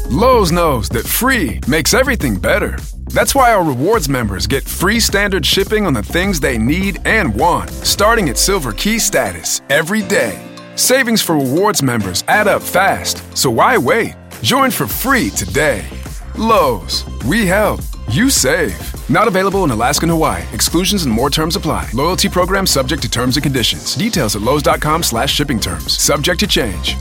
Lowe's knows that free makes everything better. That's why our rewards members get free standard shipping on the things they need and want, starting at Silver Key status every day. Savings for rewards members add up fast, so why wait? Join for free today. Lowe's, we help, you save. Not available in Alaska and Hawaii. Exclusions and more terms apply. Loyalty program subject to terms and conditions. Details at lowes.com/shipping terms. Subject to change.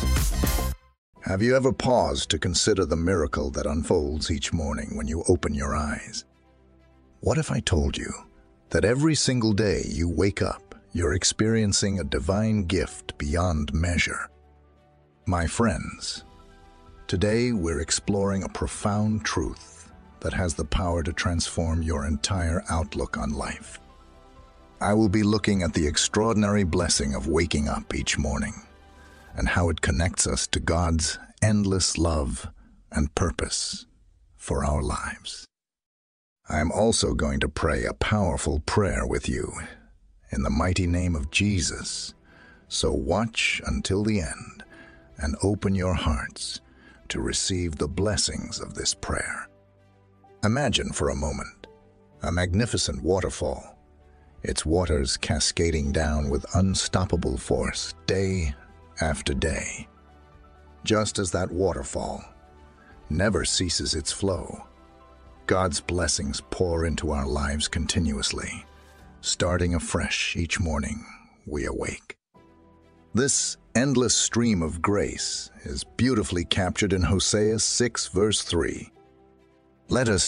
Have you ever paused to consider the miracle that unfolds each morning when you open your eyes? What if I told you that every single day you wake up, you're experiencing a divine gift beyond measure? My friends, today we're exploring a profound truth that has the power to transform your entire outlook on life. I will be looking at the extraordinary blessing of waking up each morning and how it connects us to God's endless love and purpose for our lives. I am also going to pray a powerful prayer with you in the mighty name of Jesus. So watch until the end and open your hearts to receive the blessings of this prayer. Imagine for a moment a magnificent waterfall, its waters cascading down with unstoppable force day after day. Just as that waterfall never ceases its flow, God's blessings pour into our lives continuously, starting afresh each morning we awake. This endless stream of grace is beautifully captured in Hosea 6 verse 3. Let us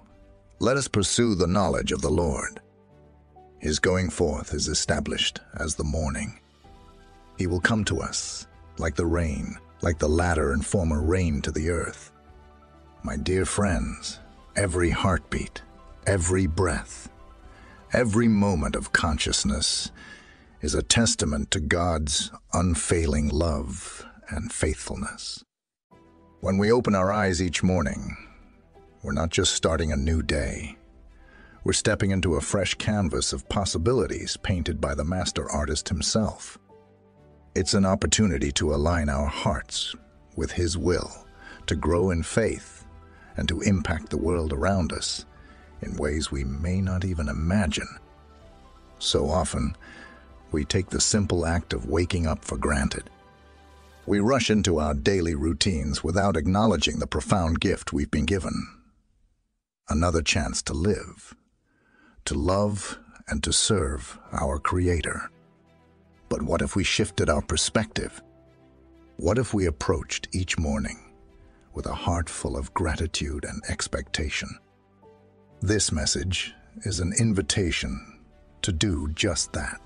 pursue the knowledge of the Lord. His going forth is established as the morning. He will come to us like the rain, like the latter and former rain to the earth. My dear friends, every heartbeat, every breath, every moment of consciousness is a testament to God's unfailing love and faithfulness. When we open our eyes each morning, we're not just starting a new day. We're stepping into a fresh canvas of possibilities painted by the master artist himself. It's an opportunity to align our hearts with His will, to grow in faith, and to impact the world around us in ways we may not even imagine. So often, we take the simple act of waking up for granted. We rush into our daily routines without acknowledging the profound gift we've been given. Another chance to live, to love, and to serve our Creator. But what if we shifted our perspective? What if we approached each morning with a heart full of gratitude and expectation? This message is an invitation to do just that.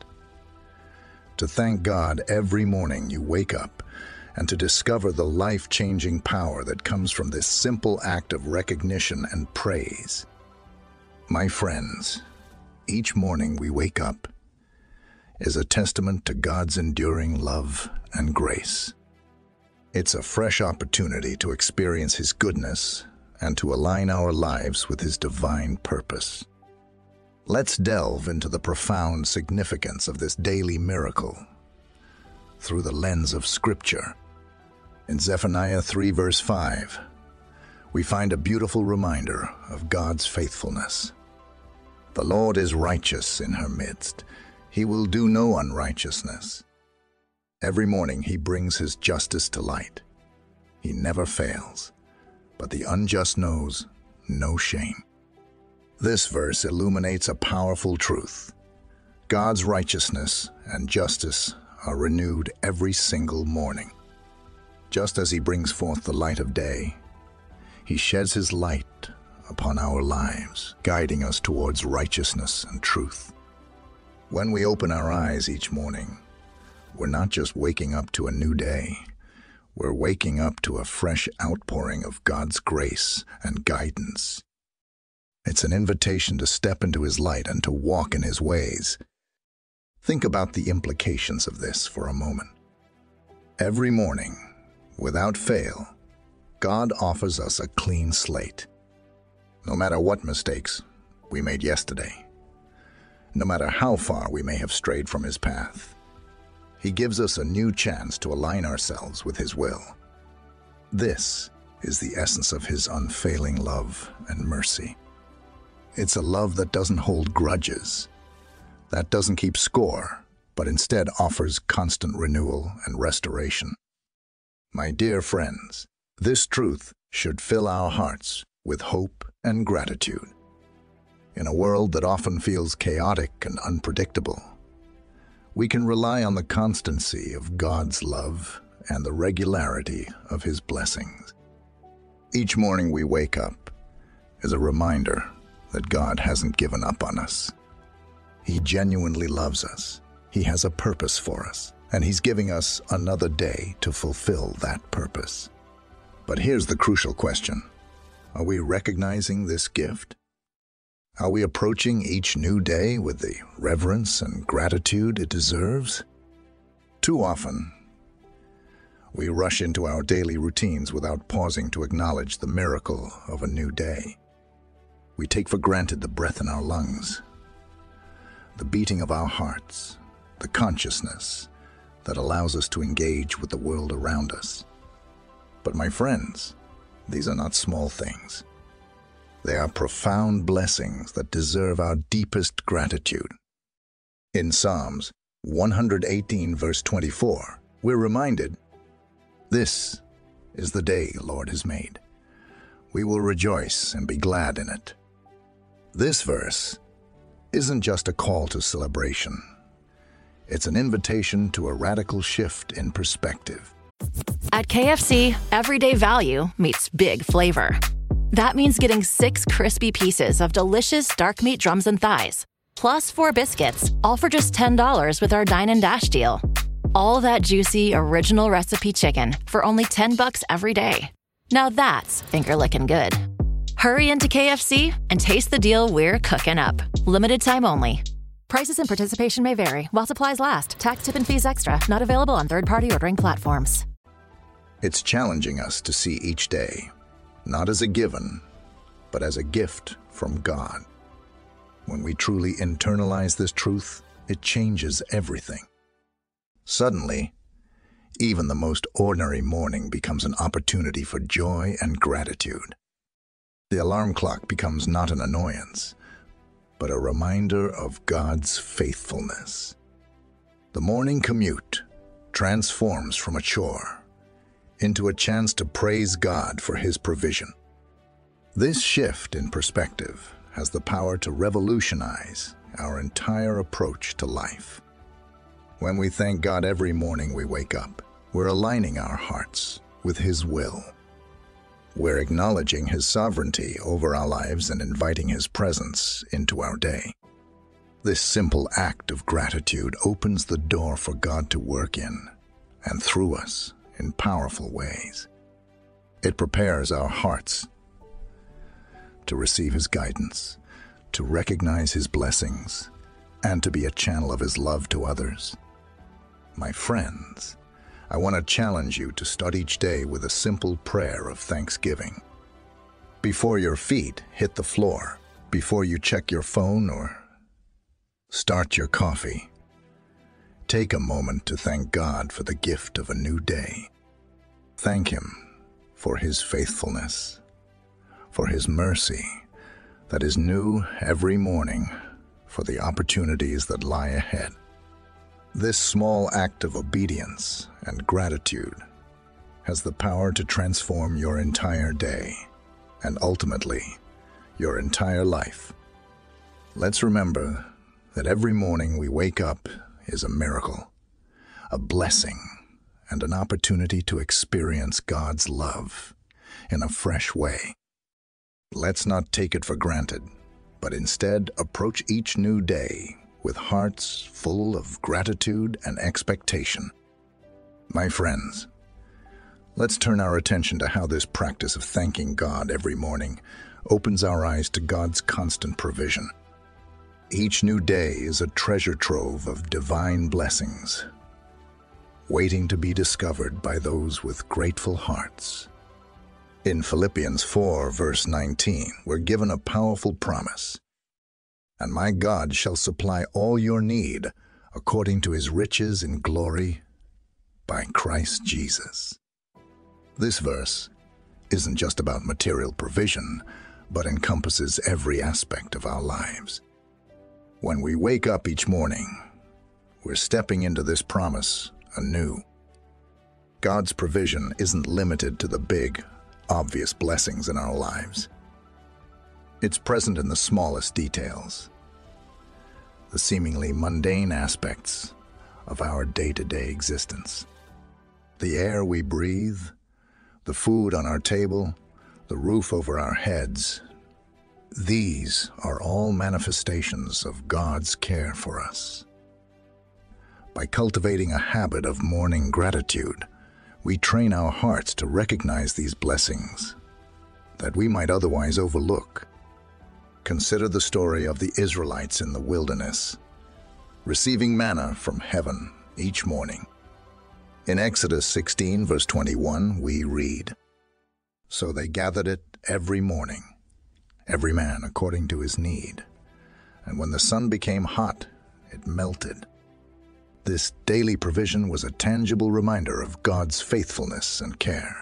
To thank God every morning you wake up and to discover the life-changing power that comes from this simple act of recognition and praise. My friends, each morning we wake up is a testament to God's enduring love and grace. It's a fresh opportunity to experience His goodness and to align our lives with His divine purpose. Let's delve into the profound significance of this daily miracle through the lens of Scripture. In Zephaniah 3 verse 5, we find a beautiful reminder of God's faithfulness. The Lord is righteous in her midst. He will do no unrighteousness. Every morning He brings His justice to light. He never fails, but the unjust knows no shame. This verse illuminates a powerful truth. God's righteousness and justice are renewed every single morning. Just as He brings forth the light of day, He sheds His light upon our lives, guiding us towards righteousness and truth. When we open our eyes each morning, we're not just waking up to a new day. We're waking up to a fresh outpouring of God's grace and guidance. It's an invitation to step into His light and to walk in His ways. Think about the implications of this for a moment. Every morning, without fail, God offers us a clean slate. No matter what mistakes we made yesterday, no matter how far we may have strayed from His path, He gives us a new chance to align ourselves with His will. This is the essence of his unfailing love and mercy. It's a love that doesn't hold grudges, that doesn't keep score, but instead offers constant renewal and restoration. My dear friends, this truth should fill our hearts with hope and gratitude. In a world that often feels chaotic and unpredictable, we can rely on the constancy of God's love and the regularity of his blessings. Each morning we wake up is a reminder that God hasn't given up on us. He genuinely loves us. He has a purpose for us, and he's giving us another day to fulfill that purpose. But here's the crucial question. Are we recognizing this gift? Are we approaching each new day with the reverence and gratitude it deserves? Too often, we rush into our daily routines without pausing to acknowledge the miracle of a new day. We take for granted the breath in our lungs, the beating of our hearts, the consciousness that allows us to engage with the world around us. But my friends, these are not small things. They are profound blessings that deserve our deepest gratitude. In Psalms 118, verse 24, we're reminded, "This is the day the Lord has made. We will rejoice and be glad in it." This verse isn't just a call to celebration. It's an invitation to a radical shift in perspective. At KFC, everyday value meets big flavor. That means getting 6 crispy pieces of delicious dark meat drums and thighs, plus 4 biscuits, all for just $10 with our Dine and Dash deal. All that juicy, original recipe chicken for only $10 every day. Now that's finger-licking good. Hurry into KFC and taste the deal we're cooking up. Limited time only. Prices and participation may vary while supplies last. Tax, tip, and fees extra. Not available on third-party ordering platforms. It's challenging us to see each day, not as a given, but as a gift from God. When we truly internalize this truth, it changes everything. Suddenly, even the most ordinary morning becomes an opportunity for joy and gratitude. The alarm clock becomes not an annoyance, but a reminder of God's faithfulness. The morning commute transforms from a chore into a chance to praise God for his provision. This shift in perspective has the power to revolutionize our entire approach to life. When we thank God every morning we wake up, we're aligning our hearts with his will. We're acknowledging his sovereignty over our lives and inviting his presence into our day. This simple act of gratitude opens the door for God to work in and through us in powerful ways. It prepares our hearts to receive his guidance, to recognize his blessings, and to be a channel of his love to others. My friends, I want to challenge you to start each day with a simple prayer of thanksgiving. Before your feet hit the floor, before you check your phone or start your coffee, take a moment to thank God for the gift of a new day. Thank him for his faithfulness, for his mercy that is new every morning, for the opportunities that lie ahead. This small act of obedience and gratitude has the power to transform your entire day and ultimately your entire life. Let's remember that every morning we wake up is a miracle, a blessing, and an opportunity to experience God's love in a fresh way. Let's not take it for granted, but instead approach each new day with hearts full of gratitude and expectation. My friends, let's turn our attention to how this practice of thanking God every morning opens our eyes to God's constant provision. Each new day is a treasure trove of divine blessings, waiting to be discovered by those with grateful hearts. In Philippians 4, verse 19, we're given a powerful promise. "And my God shall supply all your need according to his riches in glory by Christ Jesus." This verse isn't just about material provision, but encompasses every aspect of our lives. When we wake up each morning, we're stepping into this promise anew. God's provision isn't limited to the big, obvious blessings in our lives. It's present in the smallest details, the seemingly mundane aspects of our day-to-day existence. The air we breathe, the food on our table, the roof over our heads, these are all manifestations of God's care for us. By cultivating a habit of morning gratitude, we train our hearts to recognize these blessings that we might otherwise overlook. Consider the story of the Israelites in the wilderness, receiving manna from heaven each morning. In Exodus 16, verse 21, we read, "So they gathered it every morning, every man according to his need. And when the sun became hot, it melted." This daily provision was a tangible reminder of God's faithfulness and care.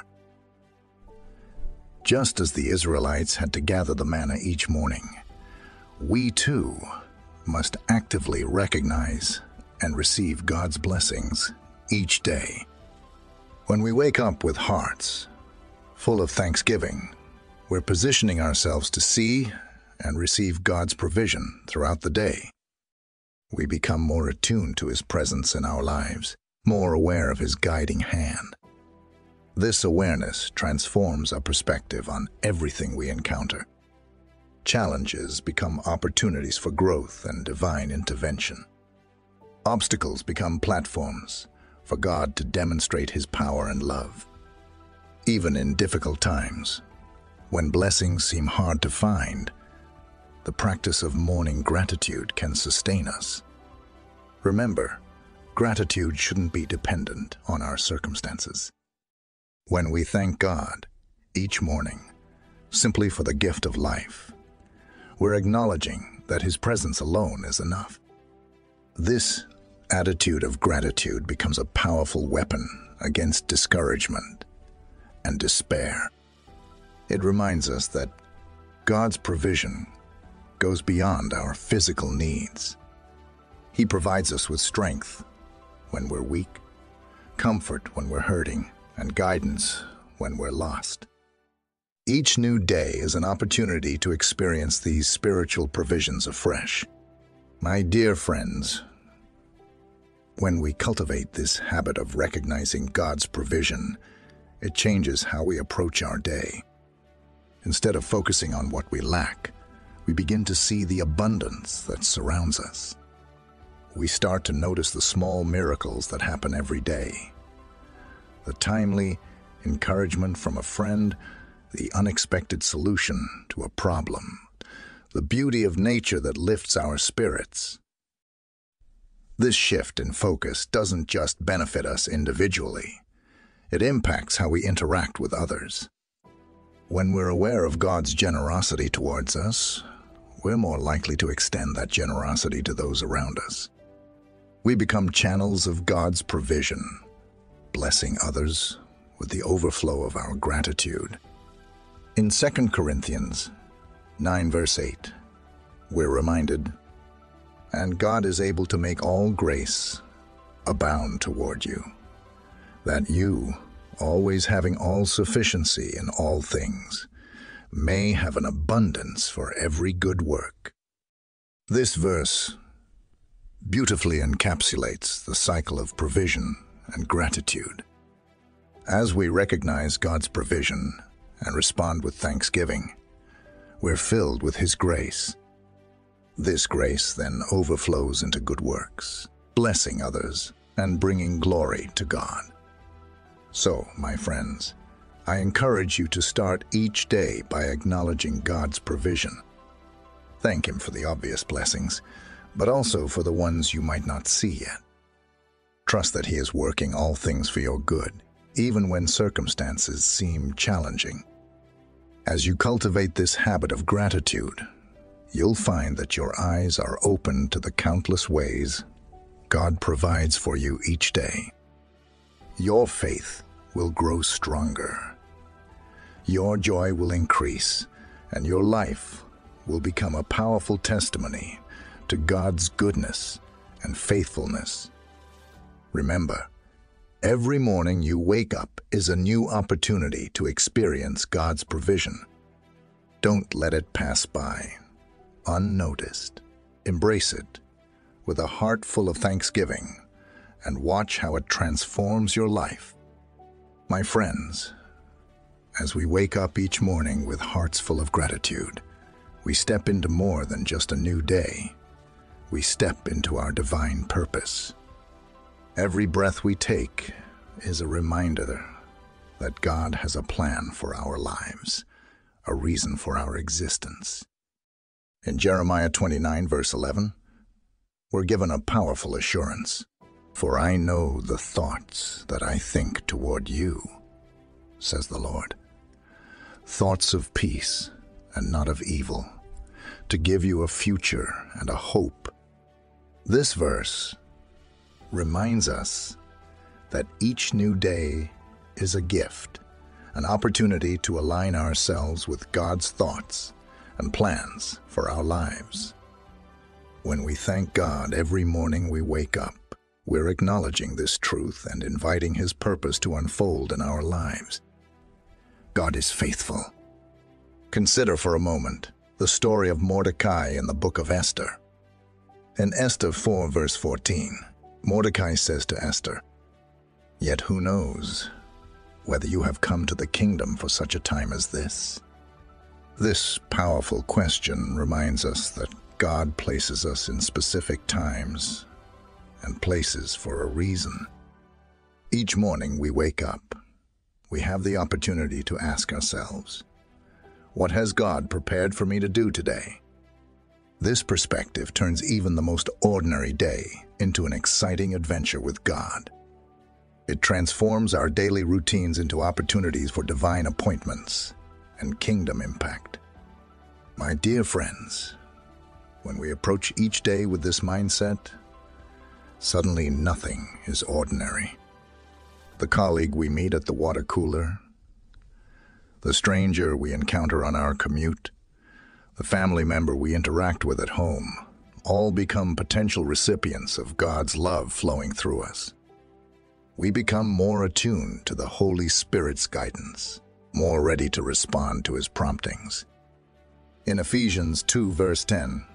Just as the Israelites had to gather the manna each morning, we too must actively recognize and receive God's blessings each day. When we wake up with hearts full of thanksgiving, we're positioning ourselves to see and receive God's provision throughout the day. We become more attuned to His presence in our lives, more aware of His guiding hand. This awareness transforms our perspective on everything we encounter. Challenges become opportunities for growth and divine intervention. Obstacles become platforms for God to demonstrate His power and love. Even in difficult times, when blessings seem hard to find, the practice of morning gratitude can sustain us. Remember, gratitude shouldn't be dependent on our circumstances. When we thank God each morning simply for the gift of life, we're acknowledging that His presence alone is enough. This attitude of gratitude becomes a powerful weapon against discouragement and despair. It reminds us that God's provision goes beyond our physical needs. He provides us with strength when we're weak, comfort when we're hurting, and guidance when we're lost. Each new day is an opportunity to experience these spiritual provisions afresh. My dear friends, when we cultivate this habit of recognizing God's provision, it changes how we approach our day. Instead of focusing on what we lack, we begin to see the abundance that surrounds us. We start to notice the small miracles that happen every day. The timely encouragement from a friend, the unexpected solution to a problem, the beauty of nature that lifts our spirits. This shift in focus doesn't just benefit us individually. It impacts how we interact with others. When we're aware of God's generosity towards us, we're more likely to extend that generosity to those around us. We become channels of God's provision, blessing others with the overflow of our gratitude. In 2 Corinthians 9, verse 8, we're reminded, "And God is able to make all grace abound toward you, that you, always having all sufficiency in all things, may have an abundance for every good work." This verse beautifully encapsulates the cycle of provision and gratitude. As we recognize God's provision and respond with thanksgiving, we're filled with His grace. This grace then overflows into good works, blessing others and bringing glory to God. So, my friends, I encourage you to start each day by acknowledging God's provision. Thank Him for the obvious blessings, but also for the ones you might not see yet. Trust that He is working all things for your good, even when circumstances seem challenging. As you cultivate this habit of gratitude, you'll find that your eyes are open to the countless ways God provides for you each day. Your faith will grow stronger, your joy will increase, and your life will become a powerful testimony to God's goodness and faithfulness. Remember, every morning you wake up is a new opportunity to experience God's provision. Don't let it pass by unnoticed. Embrace it with a heart full of thanksgiving and watch how it transforms your life. My friends, as we wake up each morning with hearts full of gratitude, we step into more than just a new day. We step into our divine purpose. Every breath we take is a reminder that God has a plan for our lives, a reason for our existence. In Jeremiah 29, verse 11, we're given a powerful assurance. For I know the thoughts that I think toward you, says the Lord. Thoughts of peace and not of evil, to give you a future and a hope. This verse reminds us that each new day is a gift, an opportunity to align ourselves with God's thoughts and plans for our lives. When we thank God every morning we wake up, we're acknowledging this truth and inviting His purpose to unfold in our lives. God is faithful. Consider for a moment the story of Mordecai in the book of Esther. In Esther 4, verse 14, Mordecai says to Esther, "Yet who knows whether you have come to the kingdom for such a time as this?" This powerful question reminds us that God places us in specific times and places for a reason. Each morning we wake up, we have the opportunity to ask ourselves, what has God prepared for me to do today? This perspective turns even the most ordinary day into an exciting adventure with God. It transforms our daily routines into opportunities for divine appointments and kingdom impact. My dear friends, when we approach each day with this mindset, suddenly nothing is ordinary. The colleague we meet at the water cooler, the stranger we encounter on our commute, the family member we interact with at home, all become potential recipients of God's love flowing through us. We become more attuned to the Holy Spirit's guidance, more ready to respond to His promptings. In Ephesians 2, verse 10,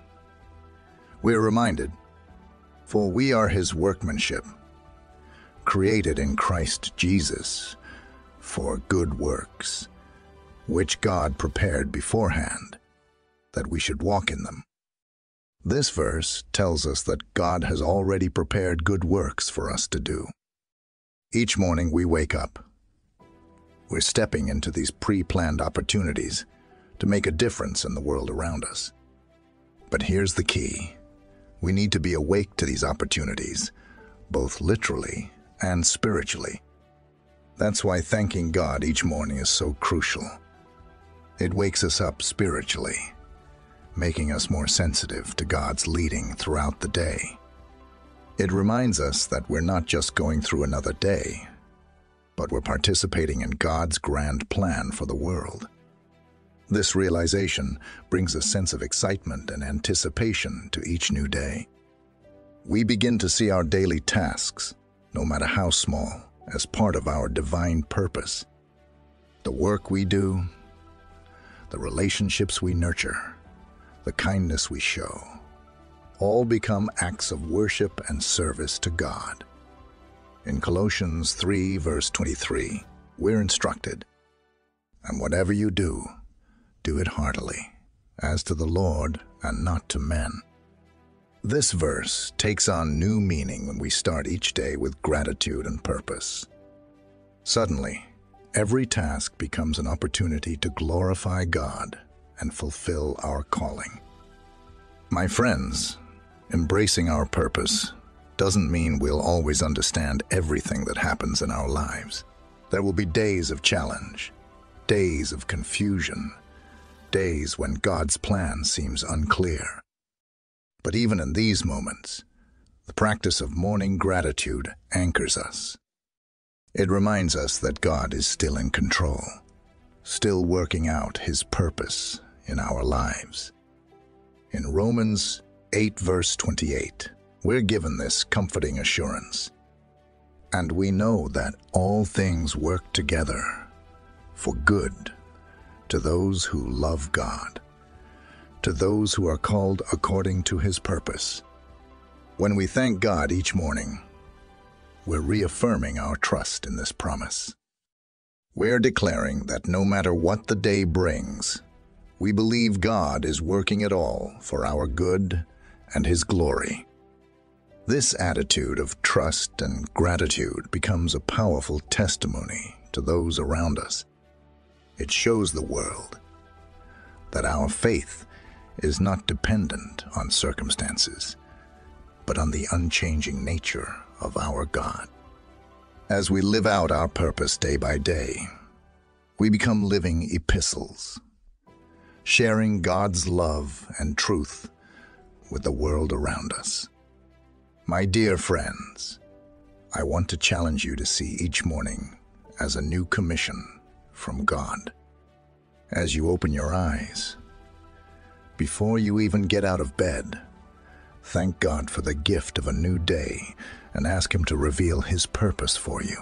we are reminded, "For we are His workmanship, created in Christ Jesus for good works, which God prepared beforehand, that we should walk in them." This verse tells us that God has already prepared good works for us to do. Each morning we wake up, we're stepping into these pre-planned opportunities to make a difference in the world around us. But here's the key. We need to be awake to these opportunities, both literally and spiritually. That's why thanking God each morning is so crucial. It wakes us up spiritually, making us more sensitive to God's leading throughout the day. It reminds us that we're not just going through another day, but we're participating in God's grand plan for the world. This realization brings a sense of excitement and anticipation to each new day. We begin to see our daily tasks, no matter how small, as part of our divine purpose. The work we do, the relationships we nurture, the kindness we show, all become acts of worship and service to God. In Colossians 3, verse 23, we're instructed, "And whatever you do, do it heartily, as to the Lord and not to men." This verse takes on new meaning when we start each day with gratitude and purpose. Suddenly, every task becomes an opportunity to glorify God and fulfill our calling. My friends, embracing our purpose doesn't mean we'll always understand everything that happens in our lives. There will be days of challenge, days of confusion, days when God's plan seems unclear. But even in these moments, the practice of morning gratitude anchors us. It reminds us that God is still in control, still working out His purpose in our lives. In Romans 8 verse 28, we're given this comforting assurance. And we know that all things work together for good to those who love God, to those who are called according to His purpose. When we thank God each morning, we're reaffirming our trust in this promise. We're declaring that no matter what the day brings, we believe God is working it all for our good and His glory. This attitude of trust and gratitude becomes a powerful testimony to those around us. It shows the world that our faith is not dependent on circumstances, but on the unchanging nature of our God. As we live out our purpose day by day, we become living epistles, sharing God's love and truth with the world around us. My dear friends, I want to challenge you to see each morning as a new commission from God. As you open your eyes, before you even get out of bed, thank God for the gift of a new day and ask Him to reveal His purpose for you.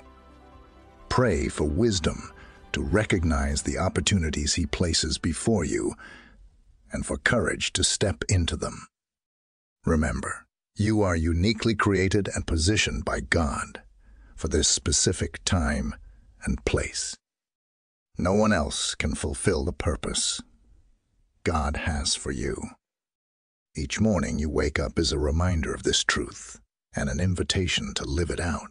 Pray for wisdom to recognize the opportunities He places before you and for courage to step into them. Remember, you are uniquely created and positioned by God for this specific time and place. No one else can fulfill the purpose God has for you. Each morning you wake up is a reminder of this truth and an invitation to live it out.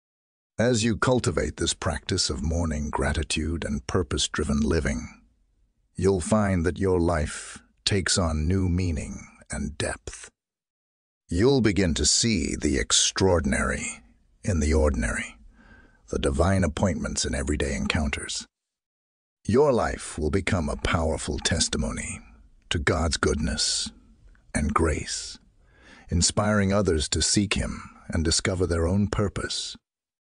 As you cultivate this practice of morning gratitude and purpose-driven living, you'll find that your life takes on new meaning and depth. You'll begin to see the extraordinary in the ordinary, the divine appointments in everyday encounters. Your life will become a powerful testimony to God's goodness and grace, inspiring others to seek Him and discover their own purpose.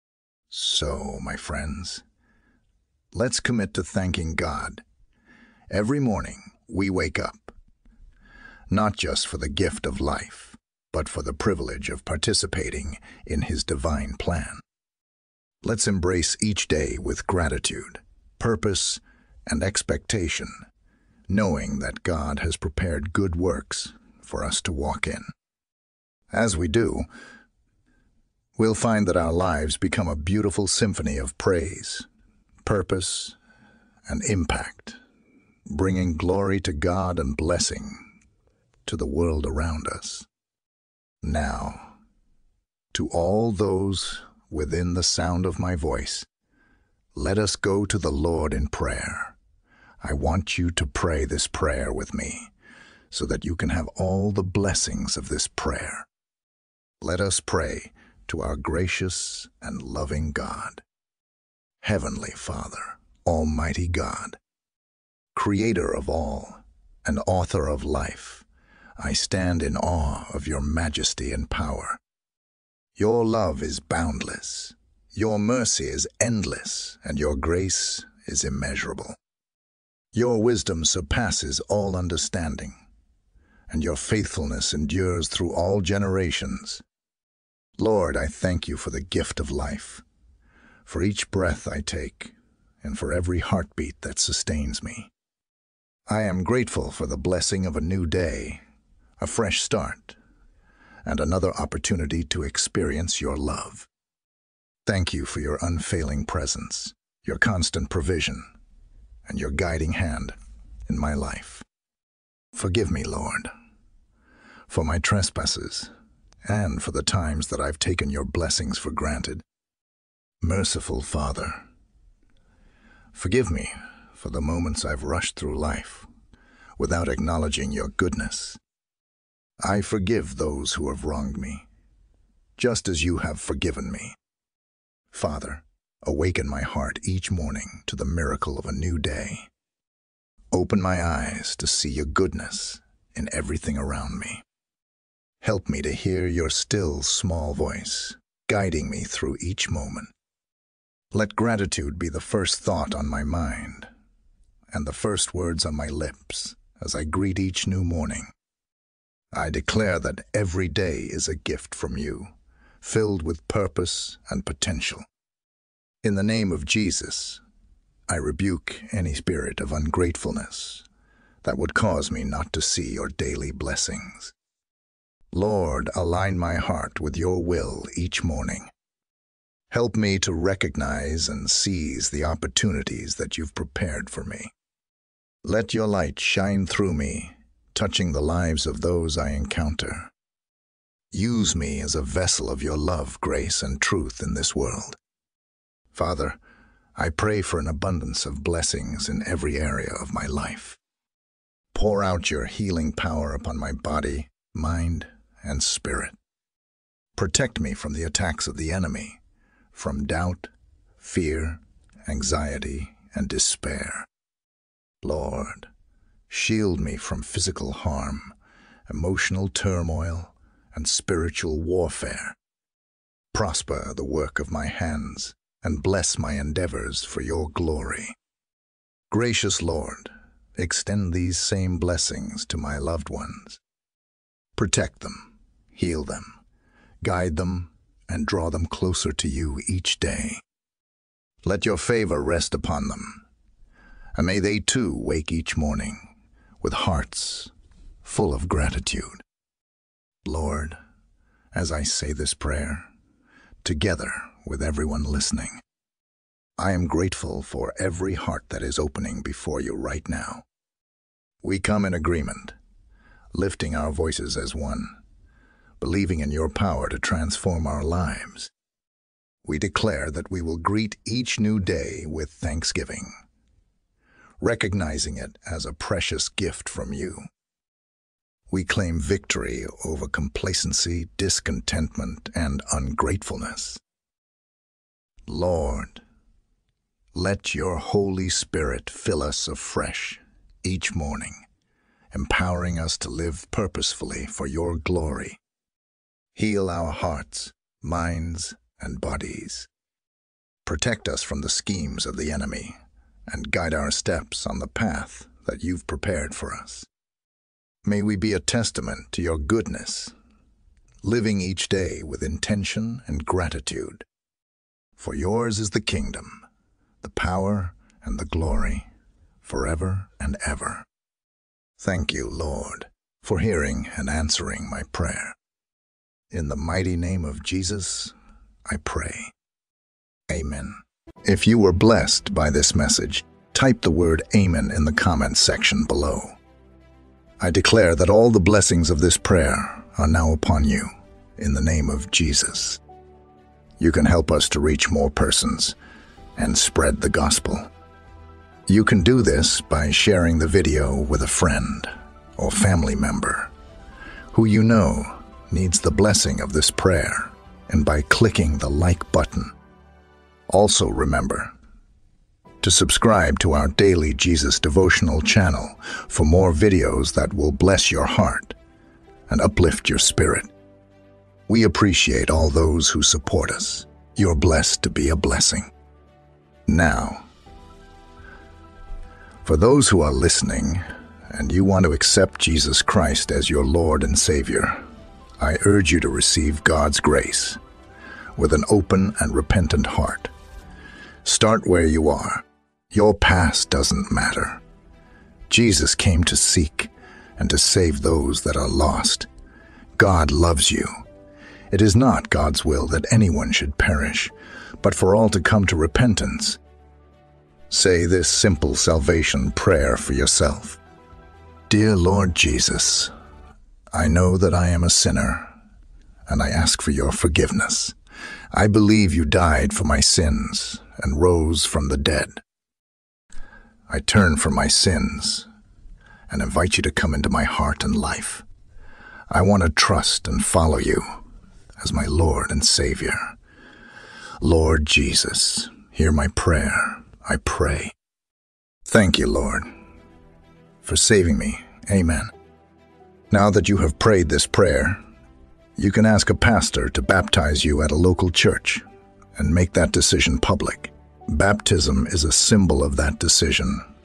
So, my friends, let's commit to thanking God. Every morning we wake up, not just for the gift of life, but for the privilege of participating in His divine plan. Let's embrace each day with gratitude, purpose, and expectation, knowing that God has prepared good works for us to walk in. As we do, we'll find that our lives become a beautiful symphony of praise, purpose, and impact, bringing glory to God and blessing to the world around us. Now, to all those within the sound of my voice, let us go to the Lord in prayer. I want you to pray this prayer with me so that you can have all the blessings of this prayer. Let us pray to our gracious and loving God. Heavenly Father, Almighty God, Creator of all and author of life, I stand in awe of your majesty and power. Your love is boundless, your mercy is endless, and your grace is immeasurable. Your wisdom surpasses all understanding, and your faithfulness endures through all generations. Lord, I thank you for the gift of life, for each breath I take, and for every heartbeat that sustains me. I am grateful for the blessing of a new day, a fresh start, and another opportunity to experience your love. Thank you for your unfailing presence, your constant provision, and your guiding hand in my life. Forgive me, Lord, for my trespasses and for the times that I've taken your blessings for granted. Merciful Father, forgive me for the moments I've rushed through life without acknowledging your goodness. I forgive those who have wronged me, just as you have forgiven me. Father, awaken my heart each morning to the miracle of a new day. Open my eyes to see your goodness in everything around me. Help me to hear your still, small voice, guiding me through each moment. Let gratitude be the first thought on my mind, and the first words on my lips as I greet each new morning. I declare that every day is a gift from you, filled with purpose and potential. In the name of Jesus, I rebuke any spirit of ungratefulness that would cause me not to see your daily blessings. Lord, align my heart with your will each morning. Help me to recognize and seize the opportunities that you've prepared for me. Let your light shine through me, touching the lives of those I encounter. Use me as a vessel of your love, grace, and truth in this world. Father, I pray for an abundance of blessings in every area of my life. Pour out your healing power upon my body, mind, and spirit. Protect me from the attacks of the enemy, from doubt, fear, anxiety, and despair. Lord, shield me from physical harm, emotional turmoil, and spiritual warfare. Prosper the work of my hands, and bless my endeavors for your glory. Gracious Lord, extend these same blessings to my loved ones. Protect them, heal them, guide them, and draw them closer to you each day. Let your favor rest upon them, and may they too wake each morning with hearts full of gratitude. Lord, as I say this prayer, together with everyone listening, I am grateful for every heart that is opening before you right now. We come in agreement, lifting our voices as one, believing in your power to transform our lives. We declare that we will greet each new day with thanksgiving, recognizing it as a precious gift from you. We claim victory over complacency, discontentment, and ungratefulness. Lord, let your Holy Spirit fill us afresh each morning, empowering us to live purposefully for your glory. Heal our hearts, minds, and bodies. Protect us from the schemes of the enemy, and guide our steps on the path that you've prepared for us. May we be a testament to your goodness, living each day with intention and gratitude. For yours is the kingdom, the power, and the glory, forever and ever. Thank you, Lord, for hearing and answering my prayer. In the mighty name of Jesus, I pray. Amen. If you were blessed by this message, type the word Amen in the comments section below. I declare that all the blessings of this prayer are now upon you, in the name of Jesus. You can help us to reach more persons and spread the gospel. You can do this by sharing the video with a friend or family member who you know needs the blessing of this prayer, and by clicking the like button. Also remember to subscribe to our daily Jesus devotional channel for more videos that will bless your heart and uplift your spirit. We appreciate all those who support us. You're blessed to be a blessing. Now, for those who are listening and you want to accept Jesus Christ as your Lord and Savior, I urge you to receive God's grace with an open and repentant heart. Start where you are. Your past doesn't matter. Jesus came to seek and to save those that are lost. God loves you. It is not God's will that anyone should perish, but for all to come to repentance. Say this simple salvation prayer for yourself. Dear Lord Jesus, I know that I am a sinner, and I ask for your forgiveness. I believe you died for my sins and rose from the dead. I turn from my sins and invite you to come into my heart and life. I want to trust and follow you as my Lord and Savior. Lord Jesus, hear my prayer, I pray. Thank you, Lord, for saving me. Amen. Now that you have prayed this prayer, you can ask a pastor to baptize you at a local church and make that decision public. Baptism is a symbol of that decision to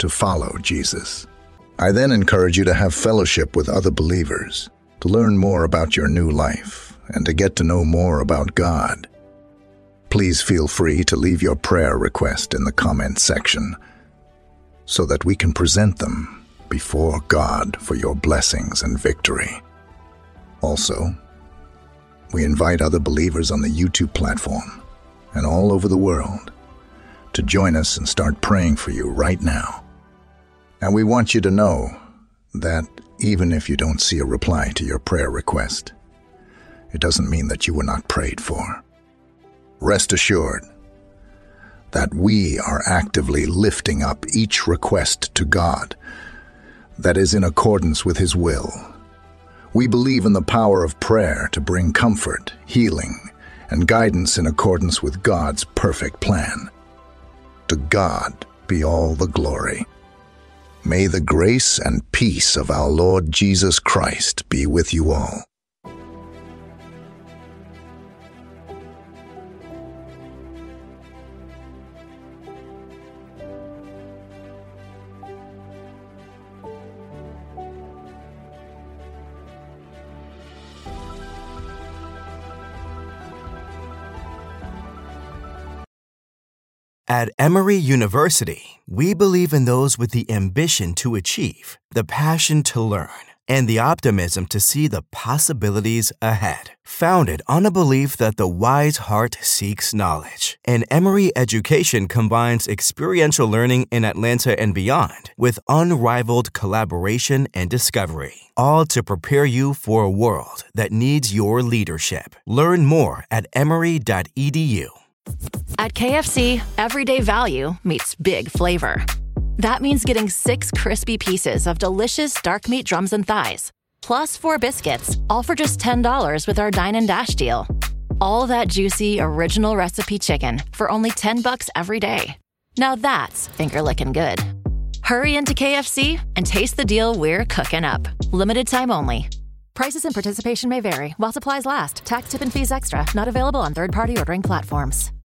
to follow Jesus. I then encourage you to have fellowship with other believers, to learn more about your new life, and to get to know more about God. Please feel free to leave your prayer request in the comment section so that we can present them before God for your blessings and victory. Also, we invite other believers on the YouTube platform and all over the world to join us and start praying for you right now. And we want you to know that even if you don't see a reply to your prayer request, it doesn't mean that you were not prayed for. Rest assured that we are actively lifting up each request to God that is in accordance with His will. We believe in the power of prayer to bring comfort, healing, and guidance in accordance with God's perfect plan. To God be all the glory. May the grace and peace of our Lord Jesus Christ be with you all. At Emory University, we believe in those with the ambition to achieve, the passion to learn, and the optimism to see the possibilities ahead. Founded on a belief that the wise heart seeks knowledge, and Emory education combines experiential learning in Atlanta and beyond with unrivaled collaboration and discovery, all to prepare you for a world that needs your leadership. Learn more at emory.edu. At KFC, everyday value meets big flavor. That means getting 6 crispy pieces of delicious dark meat drums and thighs, plus 4 biscuits, all for just $10 with our Dine and Dash deal. All that juicy, original recipe chicken for only $10 every day. Now that's finger-licking good. Hurry into KFC and taste the deal we're cooking up. Limited time only. Prices and participation may vary while supplies last. Tax, tip, and fees extra. Not available on third-party ordering platforms.